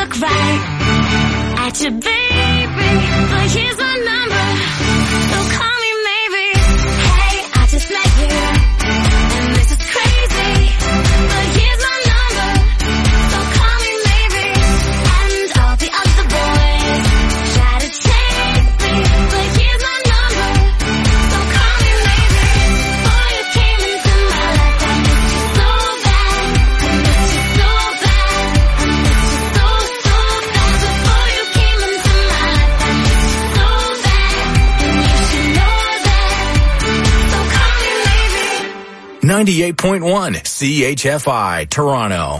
look right at your baby, but here's my number, so call me maybe. Hey, I just met you, and this is crazy, but here's my number, so call me maybe. And all the other boys try to chase me, but here's my number, so call me maybe. Before you came into my life, I missed you so bad, I missed you so bad, I missed you so bad. Before you came into my life, I missed you so bad, and you should know that, so call me maybe. 98.1 CHFI, Toronto.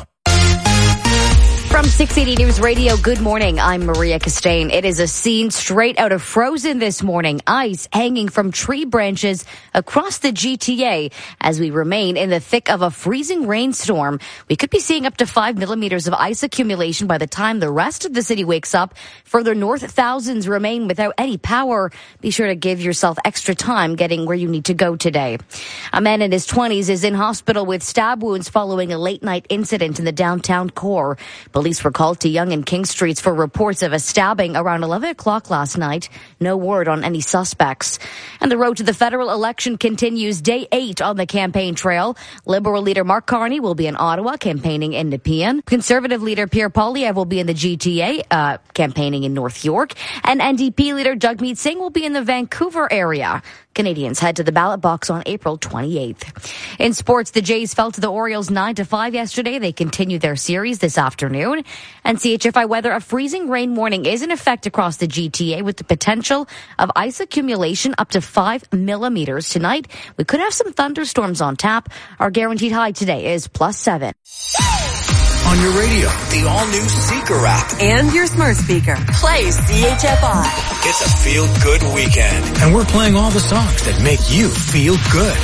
From 680 News Radio, good morning. I'm Maria Costain. It is a scene straight out of Frozen this morning. Ice hanging from tree branches across the GTA as we remain in the thick of a freezing rainstorm. We could be seeing up to 5 millimeters of ice accumulation by the time the rest of the city wakes up. Further north, thousands remain without any power. Be sure to give yourself extra time getting where you need to go today. A man in his 20s is in hospital with stab wounds following a late-night incident in the downtown core. Police were called to Yonge and King Streets for reports of a stabbing around 11 o'clock last night. No word on any suspects. And the road to the federal election continues day 8 on the campaign trail. Liberal leader Mark Carney will be in Ottawa campaigning in Nepean. Conservative leader Pierre Poilievre will be in the GTA campaigning in North York. And NDP leader Jagmeet Singh will be in the Vancouver area. Canadians head to the ballot box on April 28th. In sports, the Jays fell to the Orioles 9-5 yesterday. They continue their series this afternoon. And CHFI weather, a freezing rain warning is in effect across the GTA with the potential of ice accumulation up to 5 millimeters. Tonight, we could have some thunderstorms on tap. Our guaranteed high today is +7. On your radio, the all-new Seeker app. And your smart speaker. Play CHFI. It's a feel-good weekend. And we're playing all the songs that make you feel good.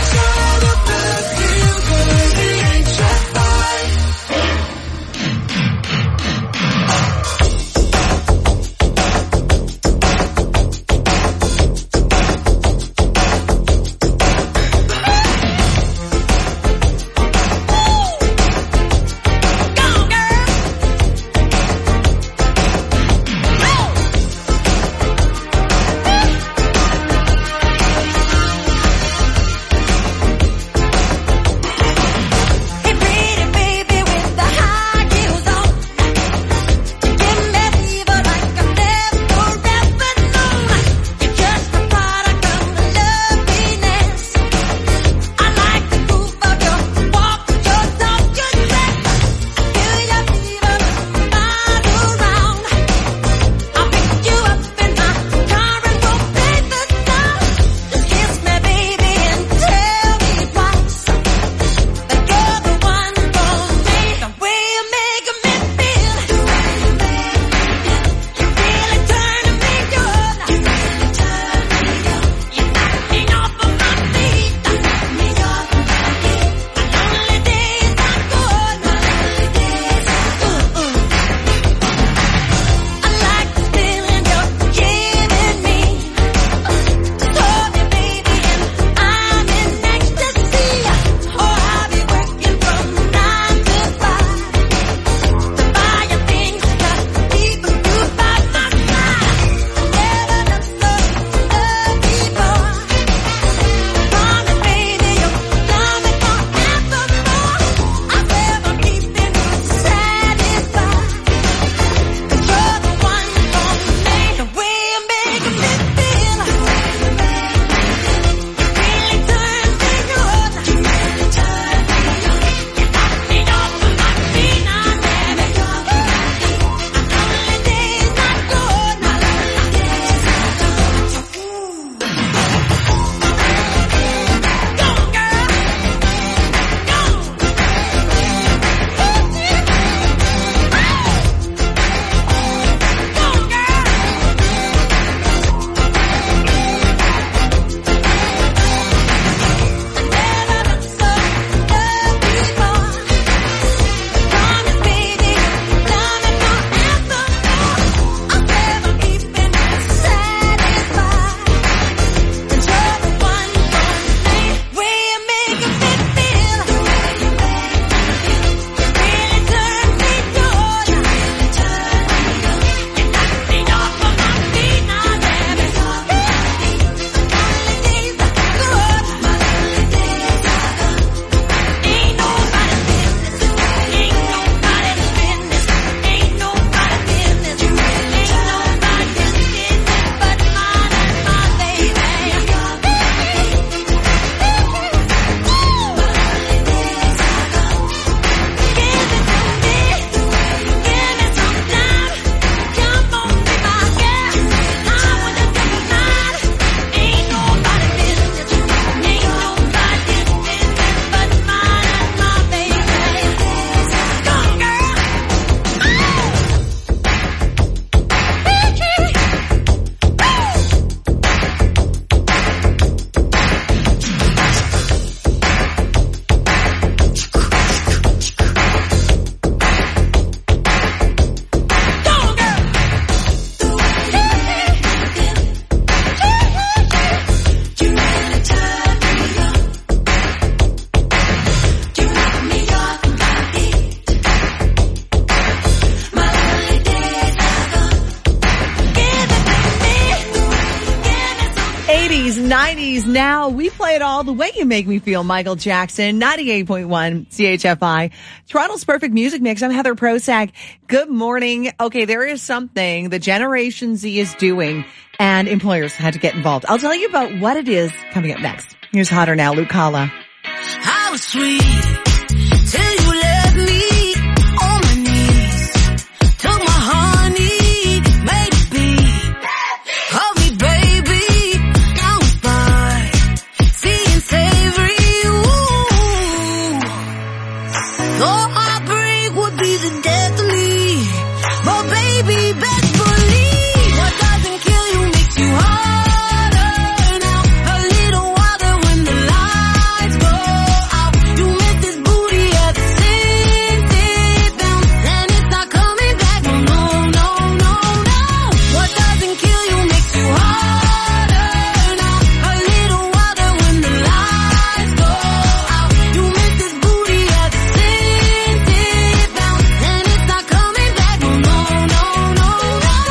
80s, 90s. Now we play it all the way you make me feel. Michael Jackson, 98.1 CHFI. Toronto's Perfect Music Mix. I'm Heather Prosack. Good morning. Okay, there is something the Generation Z is doing, and employers had to get involved. I'll tell you about what it is coming up next. Here's Hotter Now, Luke Kalla. How sweet till you left me on my knees. Took my honey, made it beat. Hug me, baby, now it's fine. Sweet and savory, ooh. Though heartbreak would be the death of me, but baby, best believe what doesn't kill you makes you harder. Now a little water when the lights go out. You miss this booty at the same down, and it's not coming back. No, no, no, no, no. What doesn't kill you makes you harder. Now a little water when the lights go out. You miss this booty at the same down, and it's not coming back. No, no, no, no, no.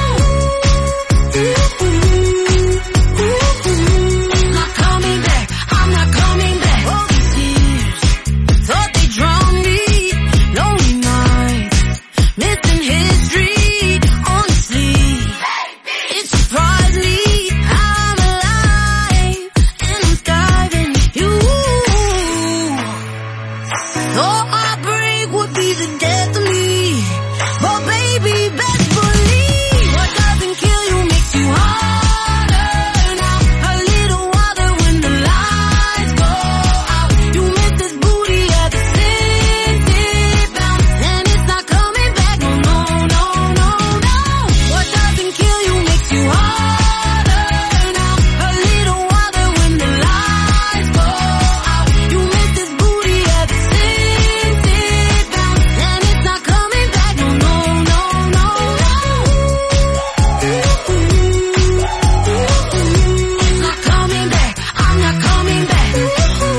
Not coming back. I'm not coming back. All these years thought they drowned me. Lonely nights, missing history. Honestly, it surprised me how I'm alive and I'm diving you. Thought heartbreak would be the death of me, but baby, best believe what doesn't kill you makes you harder. Now a little water when the lights go out. You miss this booty at the same down, and it's not coming back. No, no, no, no, no. What doesn't kill you makes you harder. Now a little water when the lights go out. You miss this booty at the same down, and it's not coming back. No, no, no, no, no. It's not coming back. I'm not coming back. It's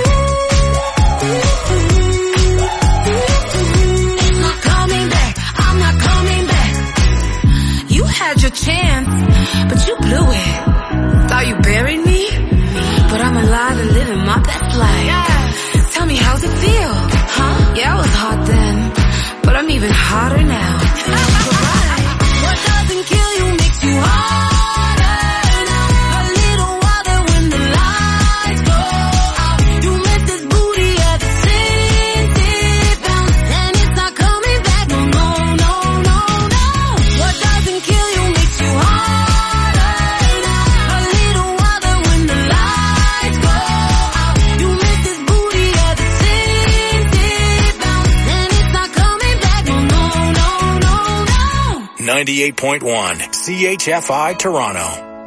not coming back. I'm not coming back. You had your chance, but you blew it. Thought you buried me, but I'm alive and living my best life. Tell me, how's it feel? Huh? Yeah, I was hot then, but I'm even hotter now. What doesn't kill you makes you harder. Now a little water when the lights go out. You miss this booty at the same down, and it's not coming back. No, no, no, no, no. What doesn't kill you makes you harder. Now a little water when the lights go out. You miss this booty at the same down, and it's not coming back. No, no, no, no, no. 98.1 CHFI Toronto.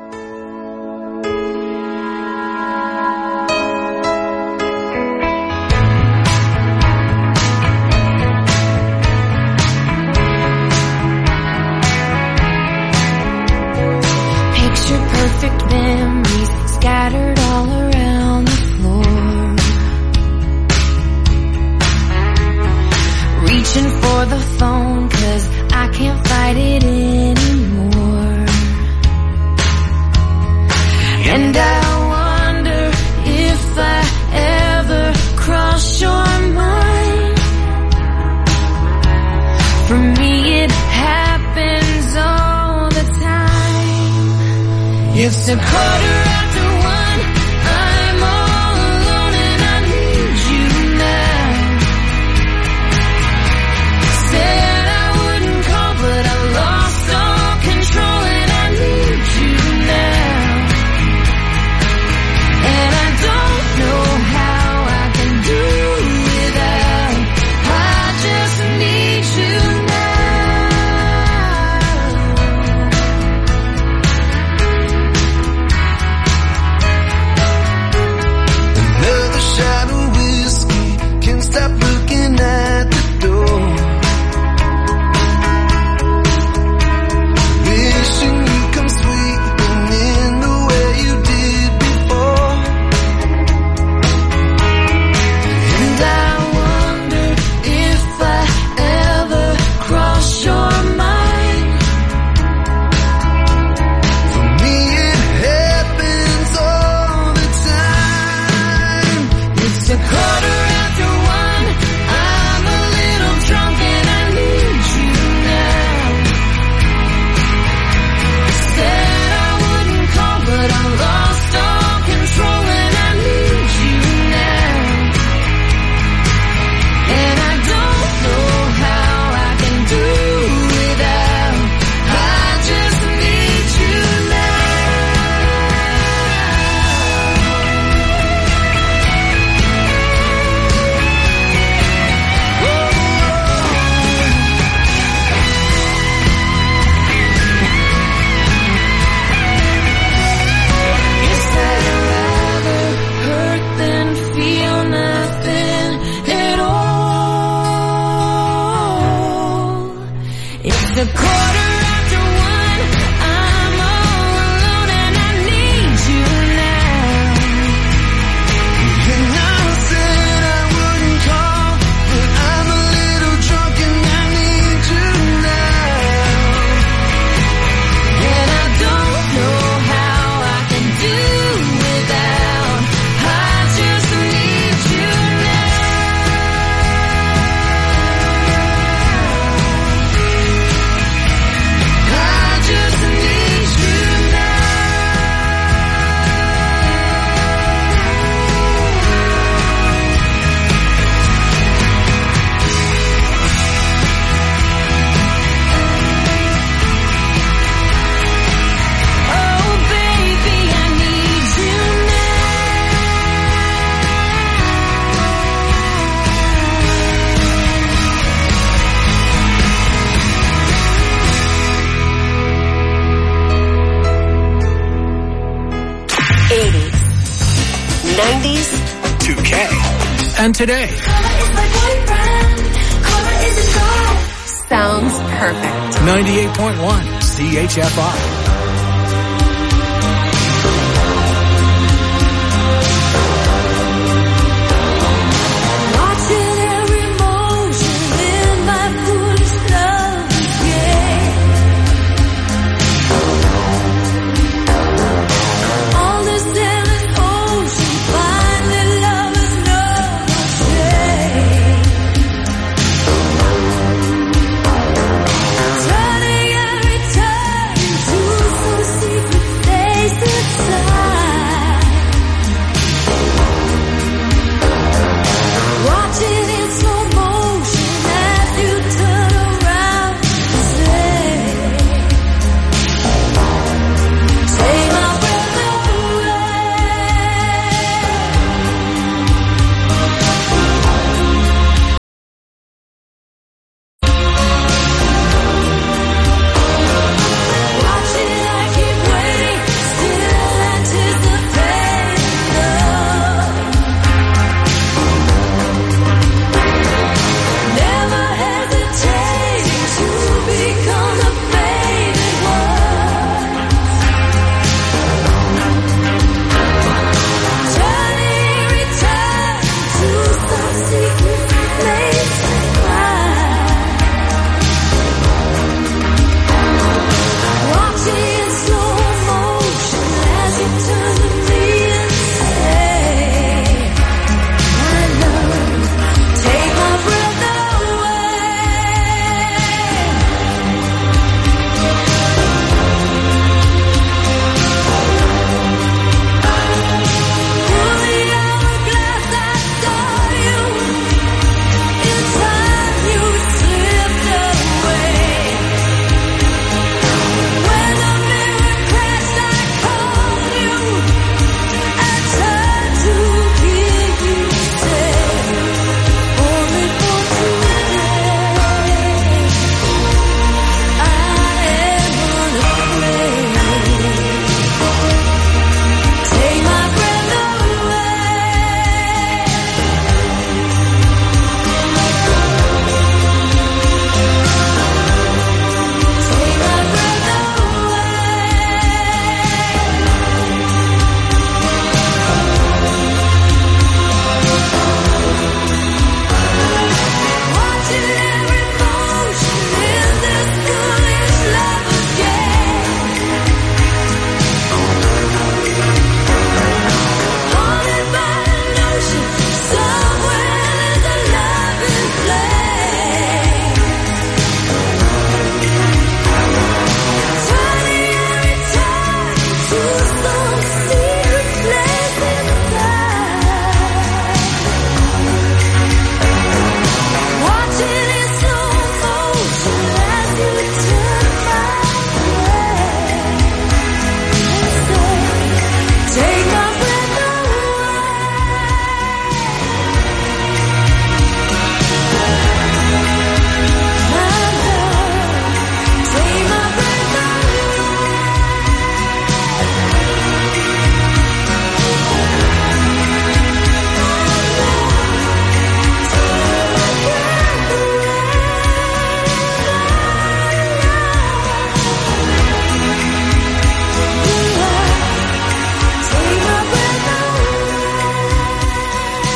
Picture perfect memories scattered all around the floor. Reaching for the phone 'cause I can't fight it anymore. And I wonder if I ever cross your mind. For me it happens all the time. It's a quarter after one. I'm all alone and I need you now. Said I wouldn't call, but I lost all control and I need you now. And I don't know how I can do without. I just need you now. It's a 1:15. I'm all alone and I need you now. And I said I wouldn't call, but I'm a little drunk and I need you now. And I don't know how I can do without. I just need you now. I just need you now. Oh baby, I need you '80s, '90s, 2K. And today. sounds perfect. 98.1 CHFI. Watching every motion in my foolish love game. On this endless ocean, finding love is no shame. Turning every turn into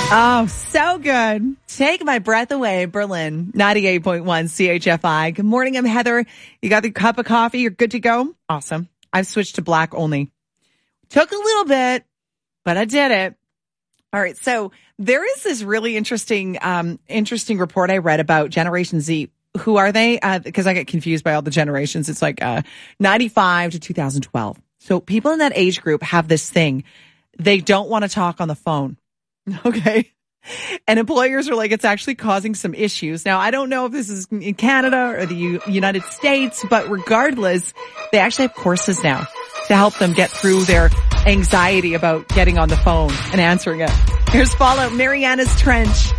Oh, so good. Take my breath away, Berlin. 98.1 CHFI. Good morning, I'm Heather. You got your cup of coffee? You're good to go? Awesome. I've switched to black only. Took a little bit, but I did it. All right. So there is this really interesting report I read about Generation Z. Who are they? Because I get confused by all the generations. It's like 95 to 2012. So people in that age group have this thing. They don't want to talk on the phone. Okay. And employers are like, it's actually causing some issues. Now, I don't know if this is in Canada or the United States, but regardless, they actually have courses now to help them get through their anxiety about getting on the phone and answering it. Here's Fallout, Mariana's Trench.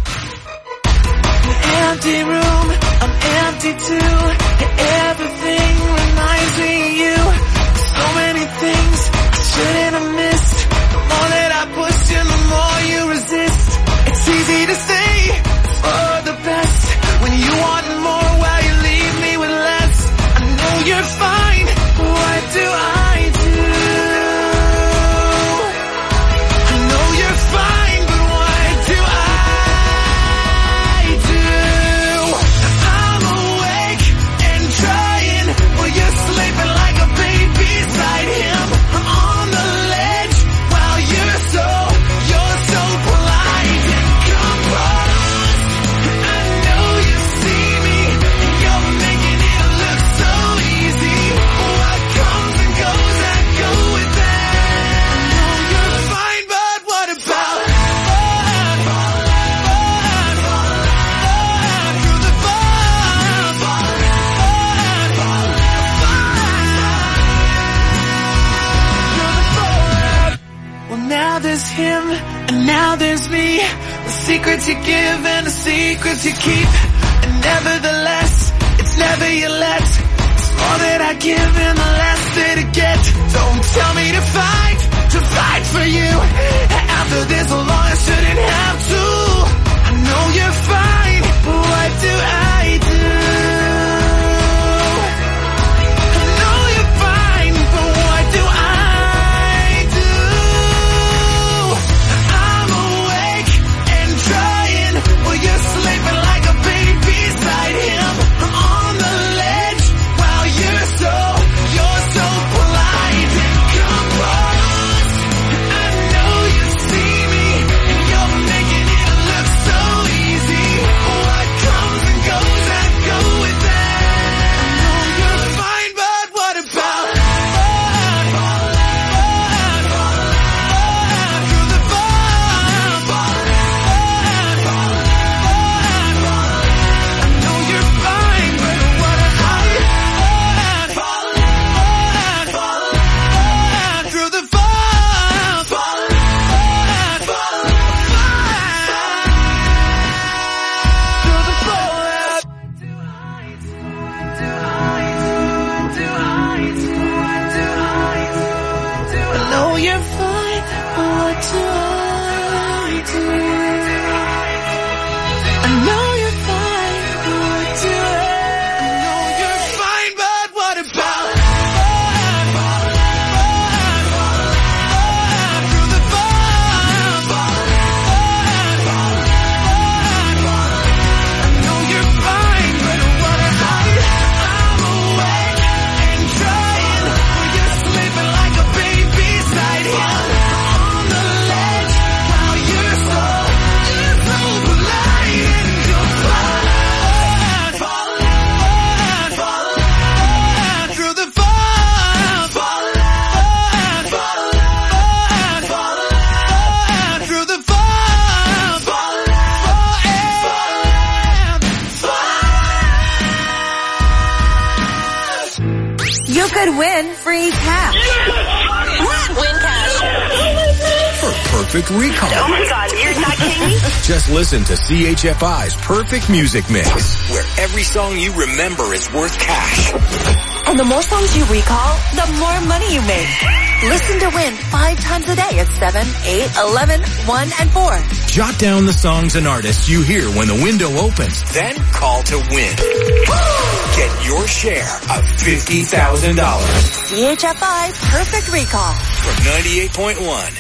Empty room, I'm empty too. Everything reminds me of you. So many things I shouldn't have missed. The more that I push you, the more you resist. It's easy to say for the best when you want more while you leave me with less. I know you're fine, what do I do? I know you're fine, but what do I do? I'm awake and trying while you're sleeping like a baby beside him. I'm on the ledge while you're so polite and composed. I know you see me, you're making it look so easy. What comes and goes, I go with that. I know you're fine, but what about through the Well, now there's him, and now there's me. The secrets you give and the secrets you keep. And nevertheless, it's never your let. It's more that I give and the less that I get. Don't tell me to fight for you. After this long, I shouldn't have to. I know you're fine, but what do I do? I know you're fine, but what do I do? I'm awake and trying while you're sleeping like a baby beside him. I'm on the ledge while you're so polite and composed. I know you see me and you're making it look so easy. What comes and goes, I go with that. I know you're fine, but what about through the I know you're fine, but what about through the I know you're fine, but what do I do? I know you're fine, but what do I know you're fine, but what about through the I know you're fine, but what about I'm awake and trying while you're sleeping like a baby beside him. On the ledge while you're so polite and composed. Through the through the You could win free cash. Win cash. For perfect recall. Oh my God, you're not kidding me? Just listen to CHFI's Perfect Music Mix, where every song you remember is worth cash. And the more songs you recall, the more money you make. Listen to win 5 times a day at 7, 8, 11, 1, and 4. Jot down the songs and artists you hear when the window opens. Then call to win. Get your share of $50,000. CHFI Perfect Recall. From 98.1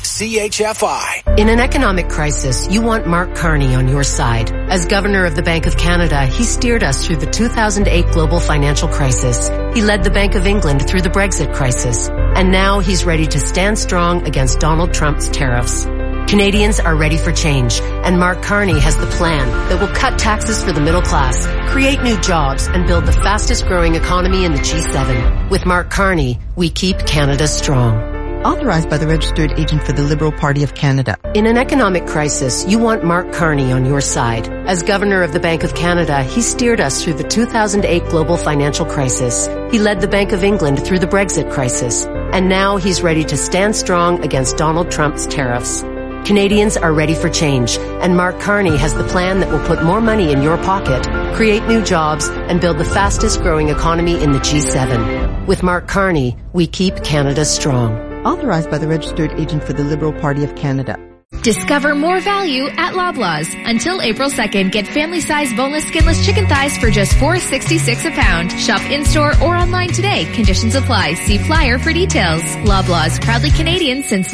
CHFI. In an economic crisis, you want Mark Carney on your side. As Governor of the Bank of Canada, he steered us through the 2008 global financial crisis. He led the Bank of England through the Brexit crisis. And now he's ready to stand strong against Donald Trump's tariffs. Canadians are ready for change, and Mark Carney has the plan that will cut taxes for the middle class, create new jobs, and build the fastest growing economy in the G7. With Mark Carney, we keep Canada strong. Authorized by the Registered Agent for the Liberal Party of Canada. In an economic crisis, you want Mark Carney on your side. As Governor of the Bank of Canada, he steered us through the 2008 global financial crisis. He led the Bank of England through the Brexit crisis. And now he's ready to stand strong against Donald Trump's tariffs. Canadians are ready for change, and Mark Carney has the plan that will put more money in your pocket, create new jobs, and build the fastest growing economy in the G7. With Mark Carney, we keep Canada strong. Authorized by the Registered Agent for the Liberal Party of Canada. Discover more value at Loblaws. Until April 2nd, get family-size boneless skinless chicken thighs for just $4.66 a pound. Shop in-store or online today. Conditions apply. See flyer for details. Loblaws, proudly Canadian since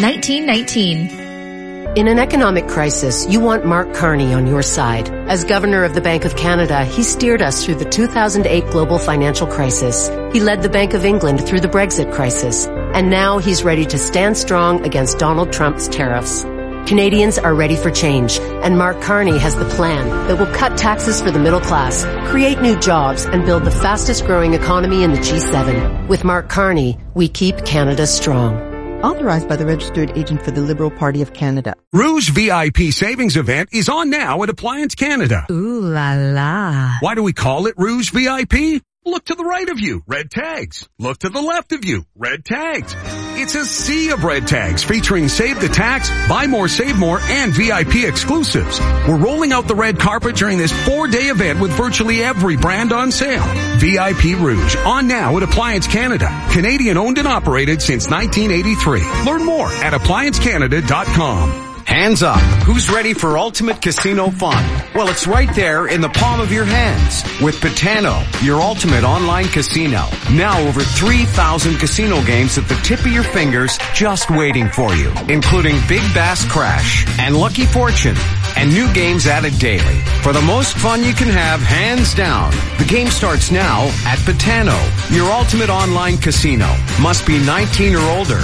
1919. In an economic crisis, you want Mark Carney on your side. As Governor of the Bank of Canada, he steered us through the 2008 global financial crisis. He led the Bank of England through the Brexit crisis. And now he's ready to stand strong against Donald Trump's tariffs. Canadians are ready for change, and Mark Carney has the plan that will cut taxes for the middle class, create new jobs, and build the fastest growing economy in the G7. With Mark Carney, we keep Canada strong. Authorized by the Registered Agent for the Liberal Party of Canada. Rouge VIP Savings Event is on now at Appliance Canada. Ooh la la. Why do we call it Rouge VIP? Look to the right of you, red tags. Look to the left of you, red tags. It's a sea of red tags featuring Save the Tax, Buy More, Save More, and VIP exclusives. We're rolling out the red carpet during this 4-day event with virtually every brand on sale. VIP Rouge, on now at Appliance Canada. Canadian owned and operated since 1983. Learn more at appliancecanada.com. Hands up. Who's ready for ultimate casino fun? Well, it's right there in the palm of your hands with Betano, your ultimate online casino. Now over 3,000 casino games at the tip of your fingers just waiting for you, including Big Bass Crash and Lucky Fortune and new games added daily. For the most fun you can have, hands down. The game starts now at Betano, your ultimate online casino. Must be 19 or older.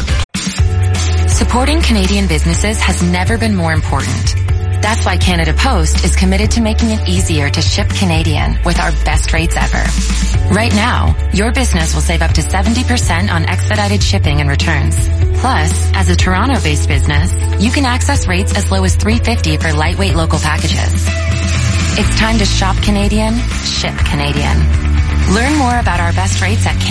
Supporting Canadian businesses has never been more important. That's why Canada Post is committed to making it easier to ship Canadian with our best rates ever. Right now, your business will save up to 70% on expedited shipping and returns. Plus, as a Toronto-based business, you can access rates as low as $3.50 for lightweight local packages. It's time to shop Canadian, ship Canadian. Learn more about our best rates at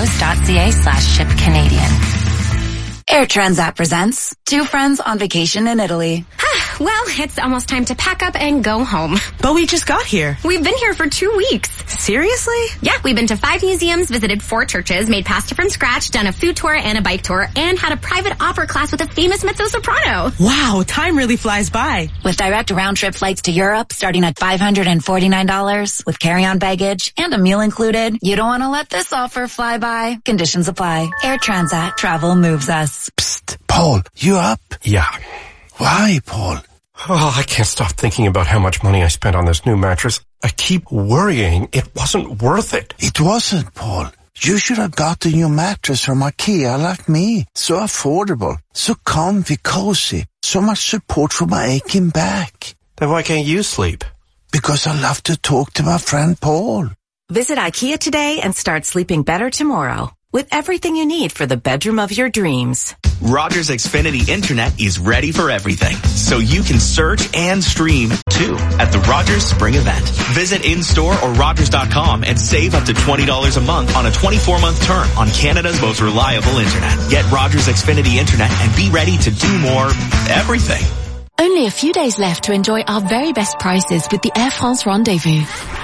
canadapost.ca/shipcanadian. Air Transat presents Two Friends on Vacation in Italy. Well, it's almost time to pack up and go home. But we just got here. We've been here for 2 weeks. Seriously? Yeah, we've been to 5 museums, visited 4 churches, made pasta from scratch, done a food tour and a bike tour, and had a private opera class with a famous mezzo-soprano. Wow, time really flies by. With direct round-trip flights to Europe starting at $549 with carry-on baggage and a meal included, you don't want to let this offer fly by. Conditions apply. Air Transat. Travel moves us. Psst, Paul, you up? Yeah. Why, Paul? Oh, I can't stop thinking about how much money I spent on this new mattress. I keep worrying it wasn't worth it. It wasn't, Paul. You should have gotten your mattress from IKEA like me. So affordable, so comfy, cozy, so much support for my aching back. Then why can't you sleep? Because I love to talk to my friend Paul. Visit IKEA today and start sleeping better tomorrow with everything you need for the bedroom of your dreams. Rogers Xfinity Internet is ready for everything, so you can search and stream, too, at the Rogers Spring Event. Visit in-store or Rogers.com and save up to $20 a month on a 24-month term on Canada's most reliable Internet. Get Rogers Xfinity Internet and be ready to do more everything. Only a few days left to enjoy our very best prices with the Air France Rendezvous.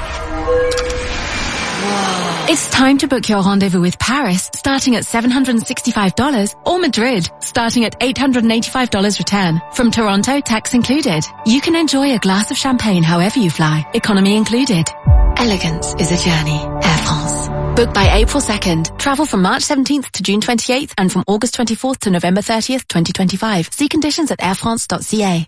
It's time to book your rendezvous with Paris, starting at $765, or Madrid, starting at $885 return. From Toronto, tax included. You can enjoy a glass of champagne however you fly, economy included. Elegance is a journey. Air France. Book by April 2nd. Travel from March 17th to June 28th and from August 24th to November 30th, 2025. See conditions at airfrance.ca.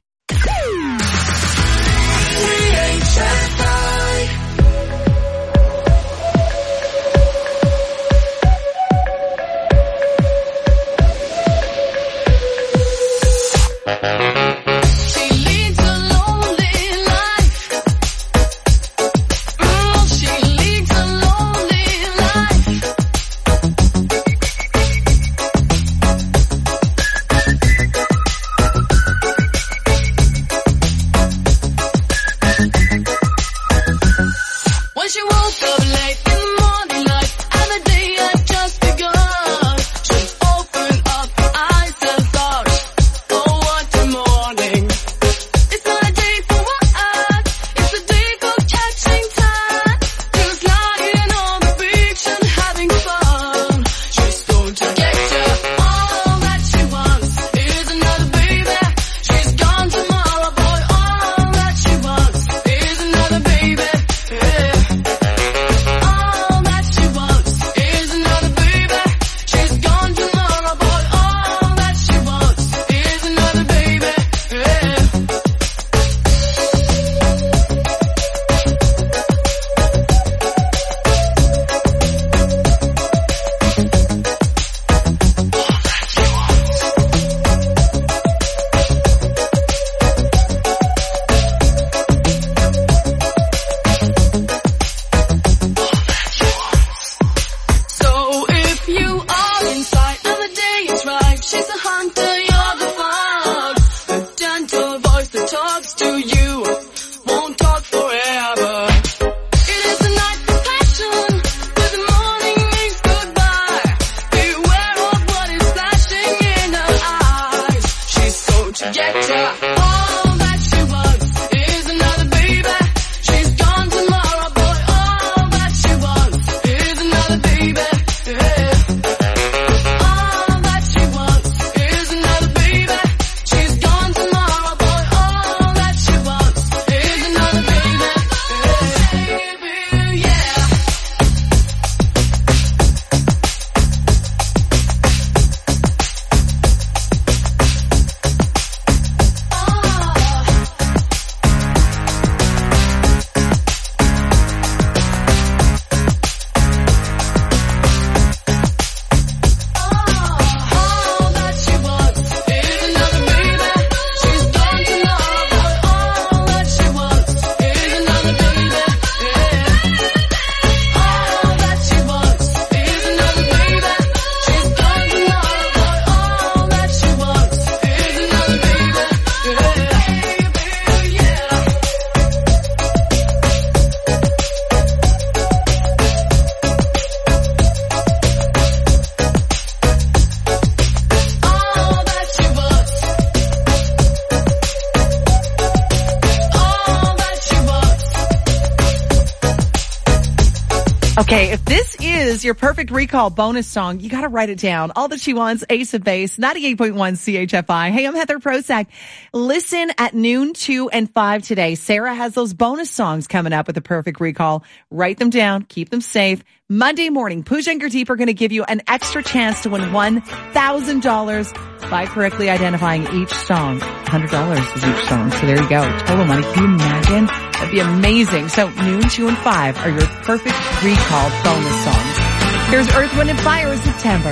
Okay, if this is your perfect recall bonus song, you got to write it down. All That She Wants, Ace of Base, 98.1 CHFI. Hey, I'm Heather Prosack. Listen at noon, 2, and 5 today. Sarah has those bonus songs coming up with a perfect recall. Write them down. Keep them safe. Monday morning, Pooja and Gurdeep are going to give you an extra chance to win $1,000 by correctly identifying each song. $100 is each song. So there you go. Total money. Can you imagine? That'd be amazing. So noon, 2, and 5 are your perfect recall bonus songs. Here's Earth, Wind, and Fire in September.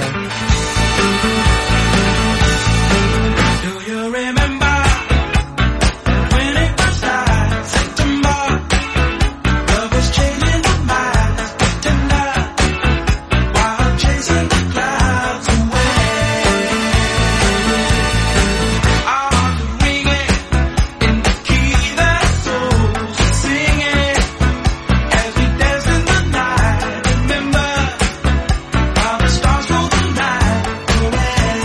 Do you remember when it was like September? Love was changing my mind, tender, while chasing the clouds away. Our hearts are ringing in the key that souls are singing as we dance in the night. Remember how the stars rule the night away.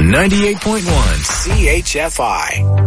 98.1 CHFI.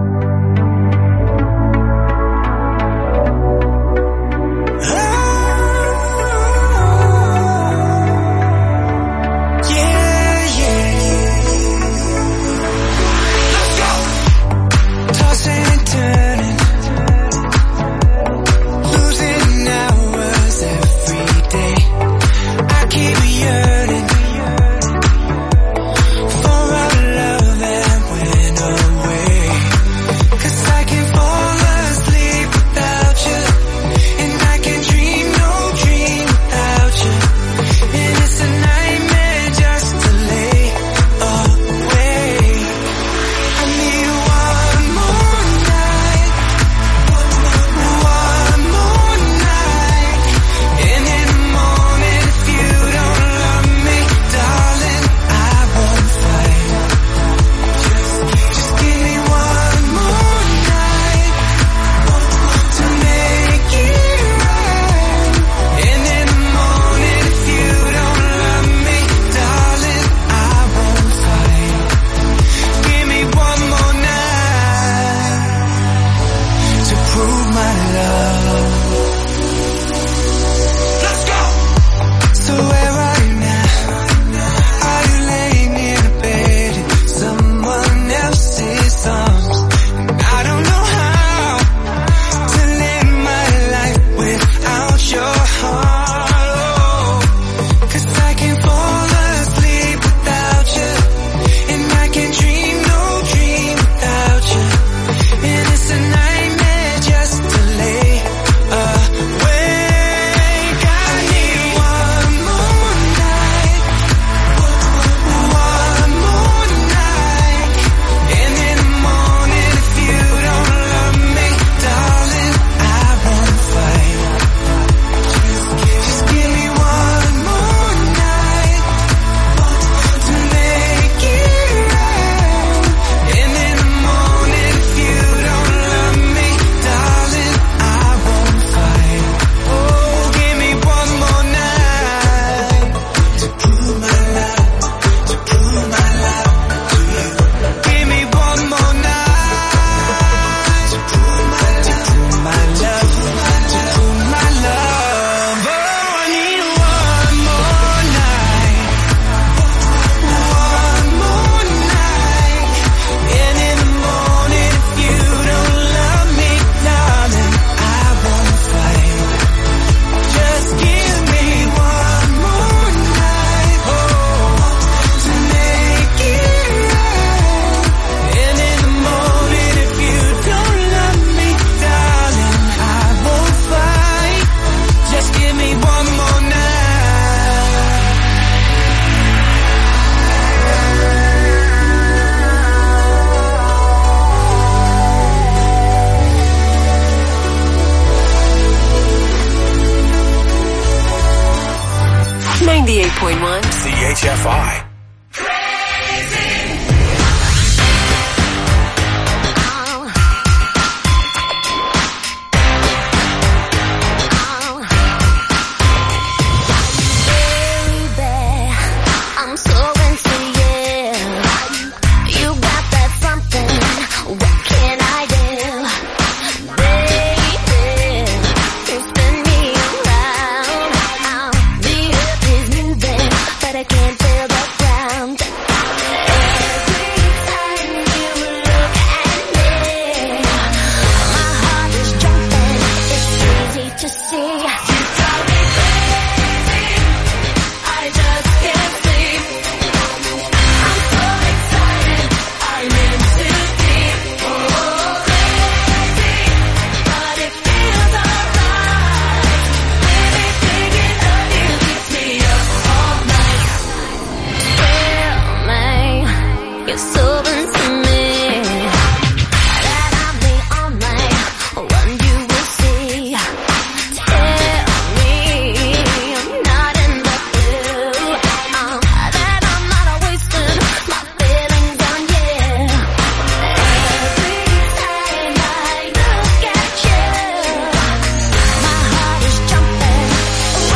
CHFI.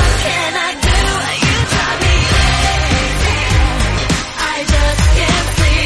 Can't sleep.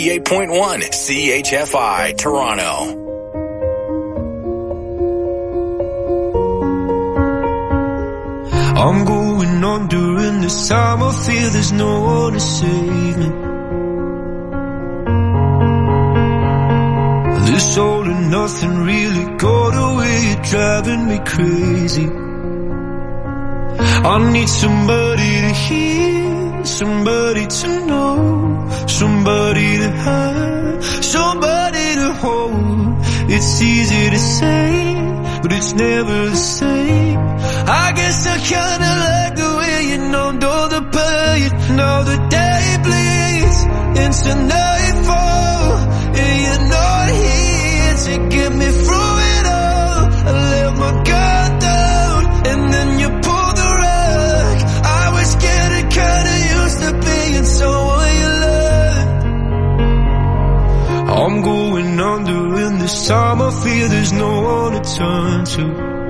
98.1 CHFI, Toronto. I'm going on during this time. I feel there's no one to save me. This all and nothing really got away. You're driving me crazy. I need somebody to hear, somebody to know, somebody to have, somebody to hold. It's easy to say, but it's never the same. I guess I kinda like the way you numbed all the pain. Now the day bleeds into nightfall, and you're not here to get me through it all. I let my guard down, and then you pulled the rug. I was getting kinda used to being someone you loved. I'm going under, and this time I feel there's no one to turn to.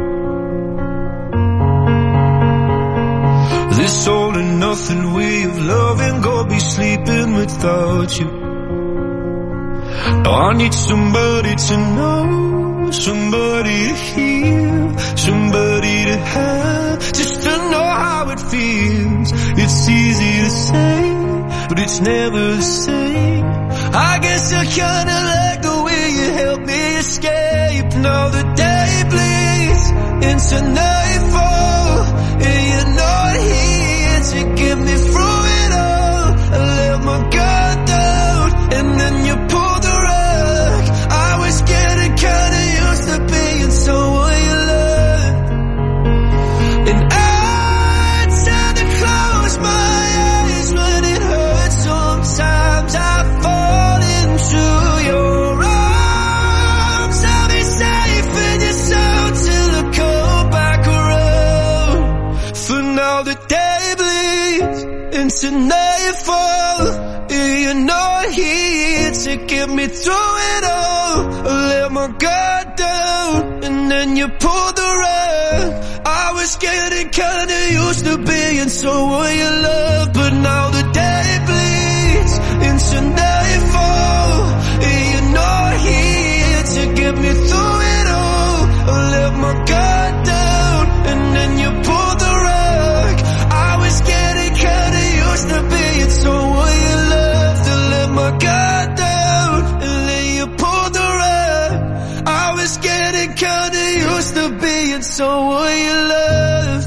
This all and nothing way of loving, go be sleeping without you. Now I need somebody to know, somebody to hear, somebody to have, just to know how it feels. It's easy to say, but it's never the same. I guess I kinda like the way you help me escape. Now the day bleeds into nightfall, and you're not here to get me through it all. I let my guard down, and then you pulled the rug. I was getting kinda used to being someone you loved. And I try to close my eyes when it hurts. Sometimes I fall into your arms. I'll be safe in your soul till I come back around. For now the day bleeds into nightfall, and you're not here to get me through it all. I let my guard down, and then you pulled the rug. I was getting kinda used to being someone you love, but now the day bleeds into nightfall, and you're not here to get me through it all. I let my guard down, and then you pulled the rug. I was getting kinda used to being someone you loved. To let my guard down, and then you pulled the rug. I was getting kinda used to being someone you loved.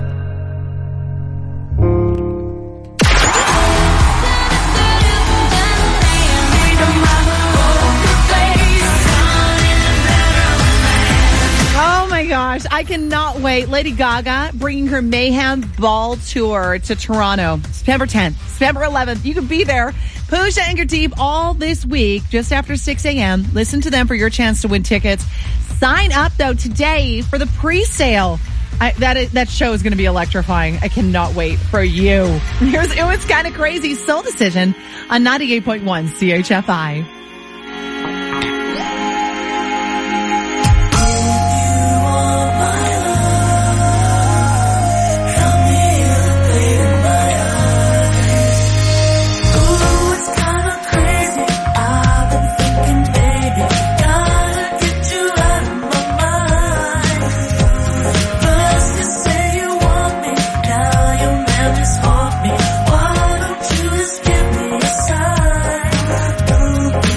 Oh my gosh, I cannot wait. Lady Gaga bringing her Mayhem Ball Tour to Toronto, September 10th, September 11th. You can be there. Pooja and Gurdeep all this week, just after 6 a.m. Listen to them for your chance to win tickets. Sign up, though, today for the pre-sale. That show is going to be electrifying. I cannot wait for you. It was kind of crazy. Soul Decision on 98.1 CHFI. Why don't you just give me a sign?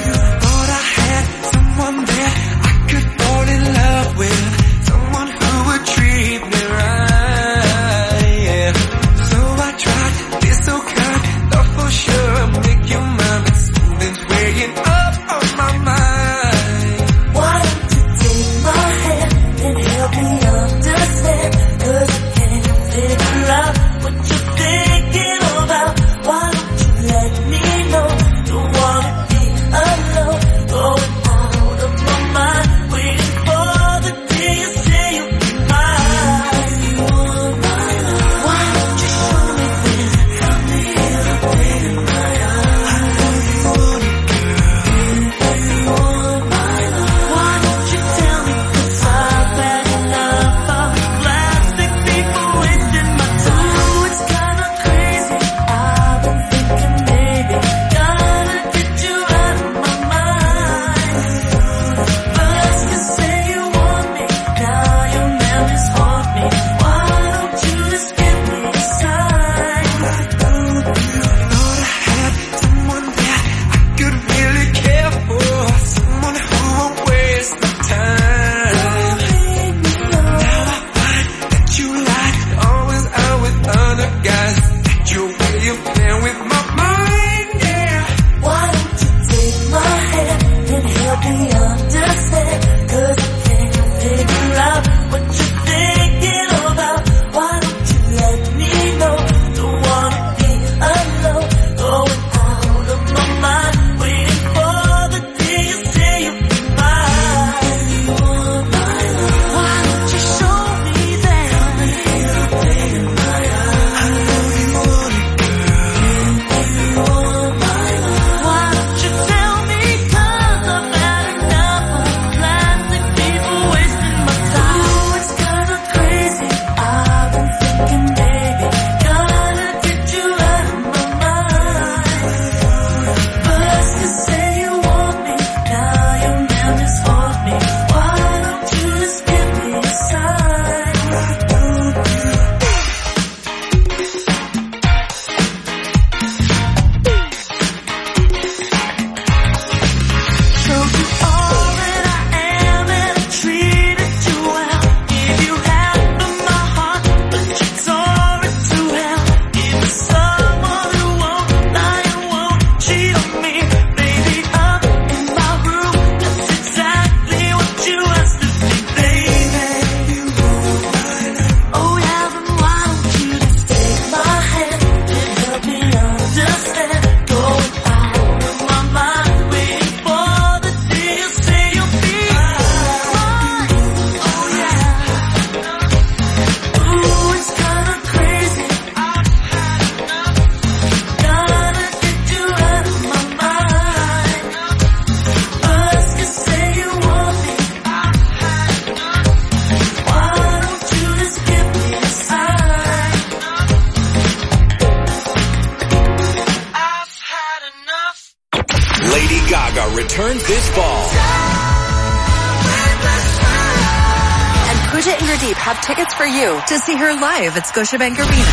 Pooja and Gurdeep have tickets for you to see her live at Scotiabank Arena.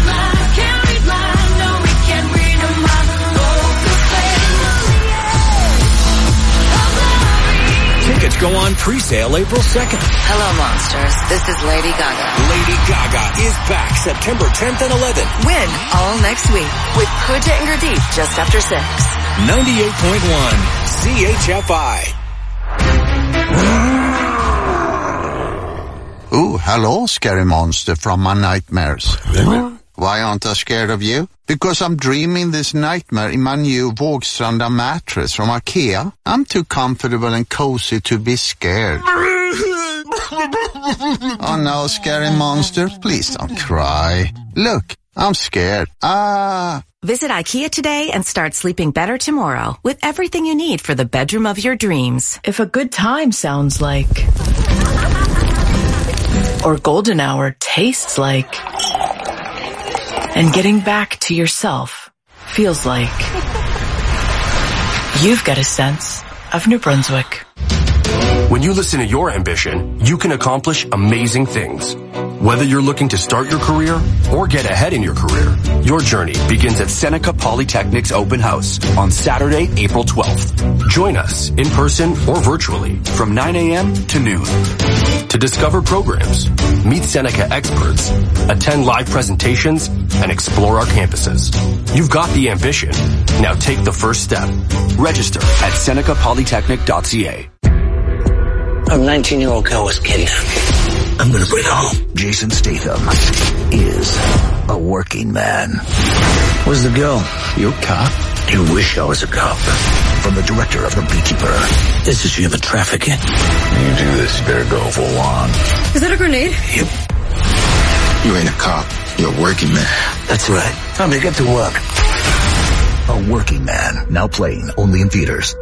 Tickets go on pre-sale April 2nd. Hello, monsters. This is Lady Gaga. Lady Gaga is back September 10th and 11th. Win all next week with Pooja and Gurdeep just after 6. 98.1 CHFI. Oh, hello, scary monster from my nightmares. Why aren't I scared of you? Because I'm dreaming this nightmare in my new Vågstranda mattress from IKEA. I'm too comfortable and cozy to be scared. Oh no, scary monster, please don't cry. Look, I'm scared. Visit IKEA today and start sleeping better tomorrow with everything you need for the bedroom of your dreams. If a good time sounds like, or golden hour tastes like, and getting back to yourself feels like, you've got a sense of New Brunswick. When you listen to your ambition, you can accomplish amazing things. Whether you're looking to start your career or get ahead in your career, your journey begins at Seneca Polytechnic's open house on Saturday, April 12th. Join us in person or virtually from 9 a.m. to noon. To discover programs, meet Seneca experts, attend live presentations, and explore our campuses. You've got the ambition. Now take the first step. Register at senecapolytechnic.ca. A 19-year-old girl was kidnapped. I'm gonna bring her home. Jason Statham is a working man. Where's the girl? You a cop? You wish I was a cop. From the director of The Beekeeper. This is human trafficking. You do this, you better go for long. Is that a grenade? Yep. You ain't a cop. You're a working man. That's right. Time to get to work. A Working Man. Now playing only in theaters.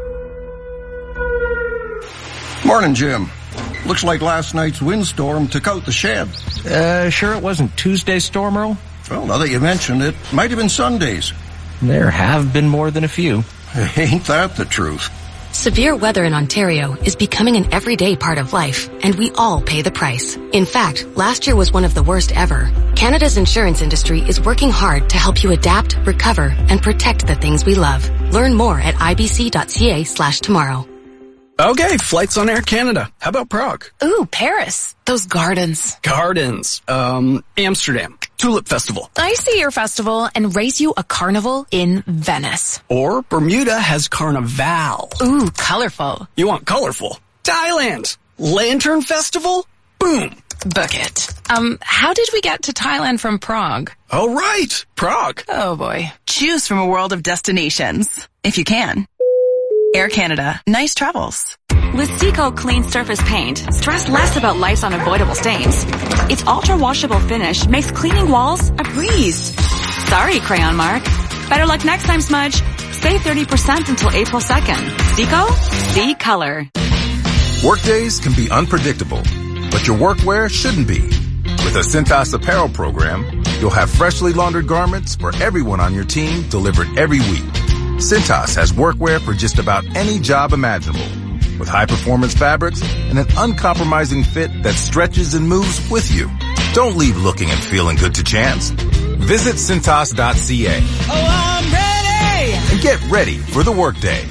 Morning, Jim. Looks like last night's windstorm took out the shed. Sure it wasn't Tuesday's storm, Earl? Well, now that you mentioned it, might have been Sunday's. There have been more than a few. Ain't that the truth? Severe weather in Ontario is becoming an everyday part of life, and we all pay the price. In fact, last year was one of the worst ever. Canada's insurance industry is working hard to help you adapt, recover, and protect the things we love. Learn more at ibc.ca/tomorrow. Okay, flights on Air Canada. How about Prague? Ooh, Paris. Those gardens. Gardens. Amsterdam. Tulip Festival. I see your festival and race you a carnival in Venice. Or Bermuda has Carnival. Ooh, colorful. You want colorful? Thailand. Lantern Festival? Boom. Book it. How did we get to Thailand from Prague? Oh, right. Prague. Oh, boy. Choose from a world of destinations, if you can. Air Canada. Nice travels. With Seco Clean Surface Paint, stress less about life's unavoidable stains. Its ultra-washable finish makes cleaning walls a breeze. Sorry, Crayon Mark. Better luck next time, Smudge. Save 30% until April 2nd. Seco? See color. Workdays can be unpredictable, but your workwear shouldn't be. With a Cintas apparel program, you'll have freshly laundered garments for everyone on your team delivered every week. Cintas has workwear for just about any job imaginable, with high-performance fabrics and an uncompromising fit that stretches and moves with you. Don't leave looking and feeling good to chance. Visit Cintas.ca. Oh, I'm ready! And get ready for the workday.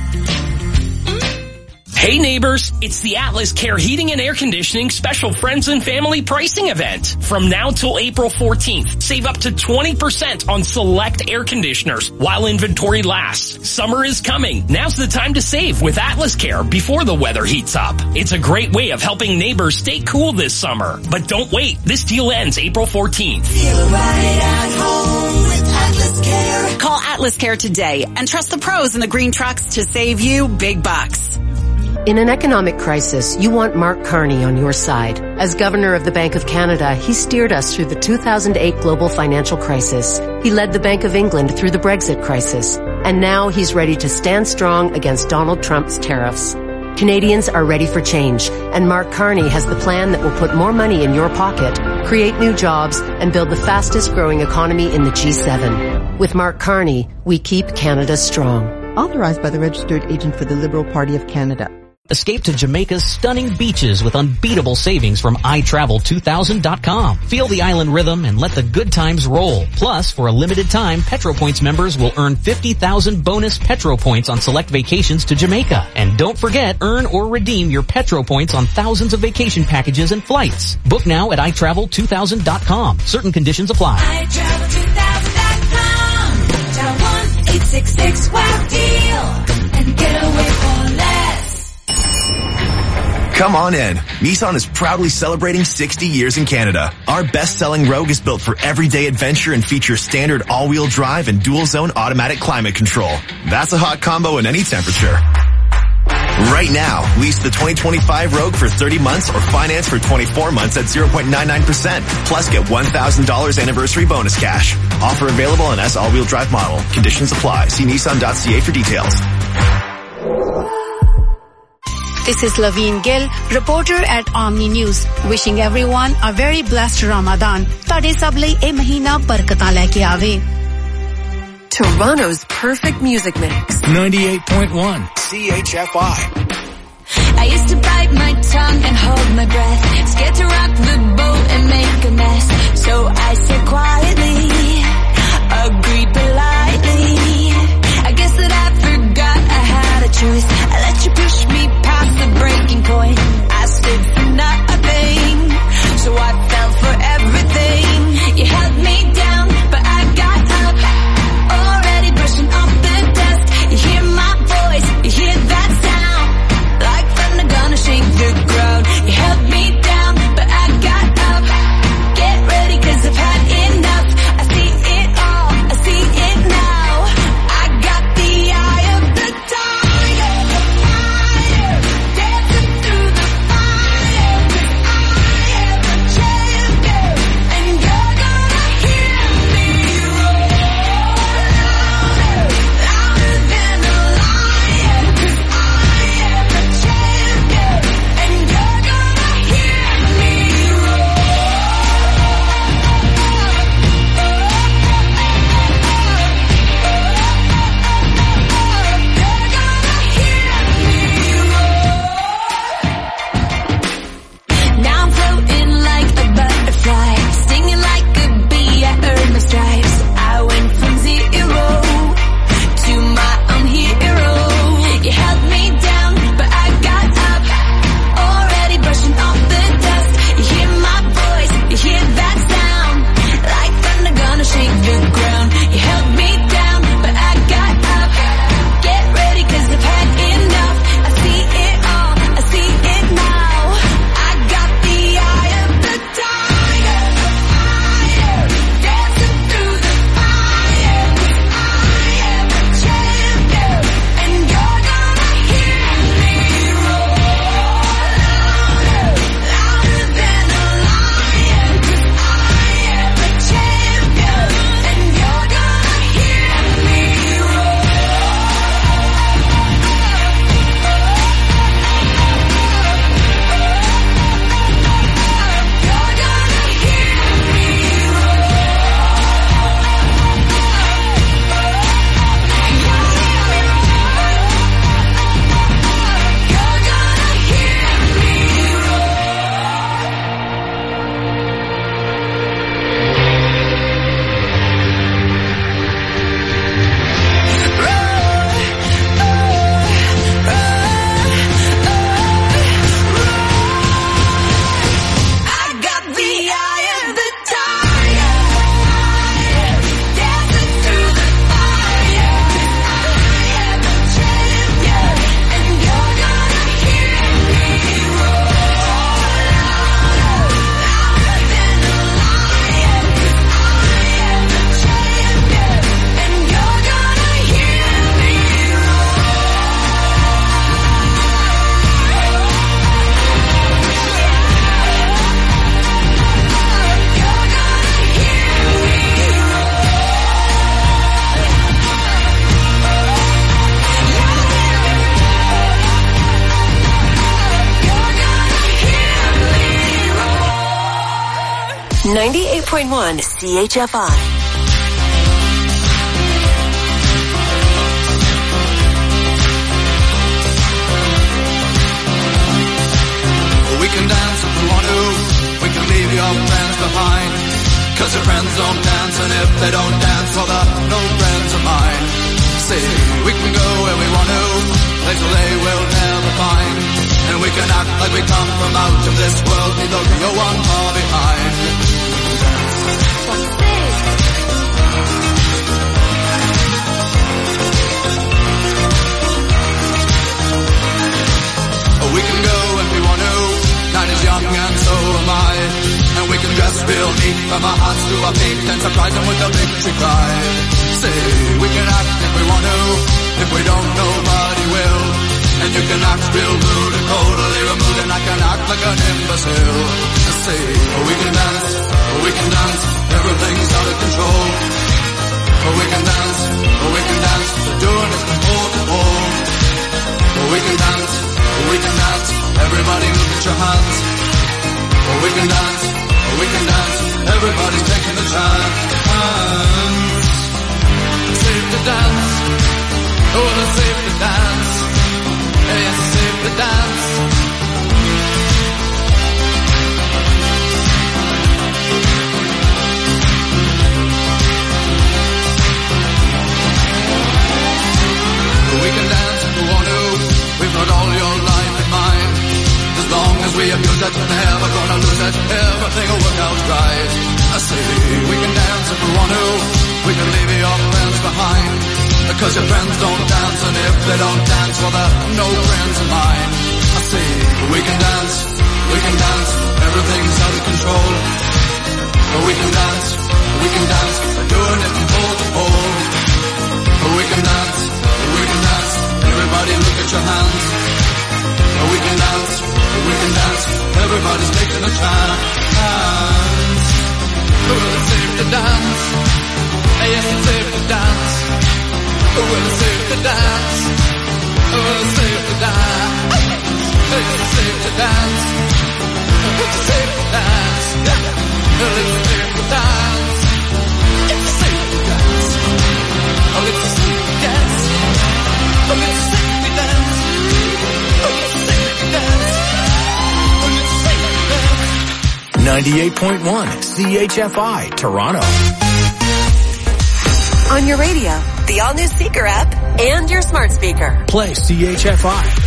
Hey neighbors, it's the Atlas Care Heating and Air Conditioning Special Friends and Family Pricing Event. From now till April 14th, save up to 20% on select air conditioners while inventory lasts. Summer is coming. Now's the time to save with Atlas Care before the weather heats up. It's a great way of helping neighbors stay cool this summer. But don't wait, this deal ends April 14th. Feel right at home with Atlas Care. Call Atlas Care today and trust the pros in the green trucks to save you big bucks. In an economic crisis, you want Mark Carney on your side. As governor of the Bank of Canada, he steered us through the 2008 global financial crisis. He led the Bank of England through the Brexit crisis. And now he's ready to stand strong against Donald Trump's tariffs. Canadians are ready for change, and Mark Carney has the plan that will put more money in your pocket, create new jobs, and build the fastest growing economy in the G7. With Mark Carney, we keep Canada strong. Authorized by the Registered Agent for the Liberal Party of Canada. Escape to Jamaica's stunning beaches with unbeatable savings from iTravel2000.com. Feel the island rhythm and let the good times roll. Plus, for a limited time, PetroPoints members will earn 50,000 bonus PetroPoints on select vacations to Jamaica. And don't forget, earn or redeem your PetroPoints on thousands of vacation packages and flights. Book now at iTravel2000.com. Certain conditions apply. iTravel2000.com. Dial 1-866-WOW-DEAL and get away for less. Come on in. Nissan is proudly celebrating 60 years in Canada. Our best-selling Rogue is built for everyday adventure and features standard all-wheel drive and dual-zone automatic climate control. That's a hot combo in any temperature. Right now, lease the 2025 Rogue for 30 months or finance for 24 months at 0.99%. Plus get $1,000 anniversary bonus cash. Offer available on S all-wheel drive model. Conditions apply. See Nissan.ca for details. This is Laveen Gill, reporter at Omni News, wishing everyone a very blessed Ramadan. Tade sab lai eh mahina barakatan leke aave. Toronto's perfect music mix. 98.1 CHFI. I used to bite my tongue and hold my breath, scared to rock the boat and make a mess. So I said quietly, agreed politely. I guess that I forgot I had a choice. I let you push me past the breaking point. I stood for nothing, so I fell for everything. You held me down, but I got up, already brushing off the dust. You hear my voice, you hear that sound, like thunder gonna shake the ground. You held me down, but I got up. Get ready, 'cause I've had enough. I see it all, I see it now. I got the eye of the tiger, dancing through the fire. 'Cause I am a champion, and you're gonna hear me roar louder, louder than a lion. 'Cause I am a champion, and you're gonna hear me roar. Now I'm floating like a butterfly, stinging like a bee. I earned my stripes. I went from zero to my own hero. You held me down, but I got up, already brushing off the dust. You hear my voice, you hear that sound, like thunder gonna shake the ground. You held me down, but I got up. Get ready, 'cause I've had enough. I see it all, I see it now. I got the eye of the tiger, dancing through the fire. 'Cause I am a champion, and you're gonna hear me roar louder, louder than a lion. 'Cause I am a champion, and you're gonna hear me roar. I got the eye of the tiger, dancing through the fire. 'Cause I am a champion, and you're gonna hear me roar louder, louder than a lion. 'Cause I am a champion, and you're gonna hear me roar. 98.1 CHFI. 'cause your friends don't dance, and if they don't dance, well, they're no friends of mine. See, we can go where we want to, places they will never find, and we can act like we come from out of this world, leave the real one far behind. We can go if we want to, night is young and so am I, and we can dress real neat from our hearts to our feet and surprise them with a victory cry. Say, we can act if we want to, if we don't nobody will, and you can act real rude and totally removed, and I can act like an imbecile. Say, we can dance, everything's out of control. We can dance, we're doing it from pole to pole. We can dance, everybody look at your hands. We can dance, everybody's taking the chance. Safe to dance, oh, it's safe to dance. Yes, it's safe to dance. We can dance if we want to, we've got all your life in mind. As long as we abuse it, never gonna lose it, everything will work out right. I say, we can dance if we want to, we can leave your friends behind, because your friends don't dance, and if they don't dance, well, they're no friends of mine. I say, we can dance, everything's out of control. We can dance, we're doing it from pole to pole. We can dance, everybody look at your hands. We can dance, everybody's taking a chance. Well, it's safe to dance. Yes, it's safe to dance. Well, it's safe to dance. Well, it's safe to dance. It's safe to dance. It's safe to dance. Well, it's safe to dance. It's safe to dance. Oh, it's safe to dance. Oh, it's safe to dance. Oh, it's safe to dance. Oh, it's safe to dance. 98.1 CHFI, Toronto. On your radio, the all-new Seeker app, and your smart speaker. Play CHFI.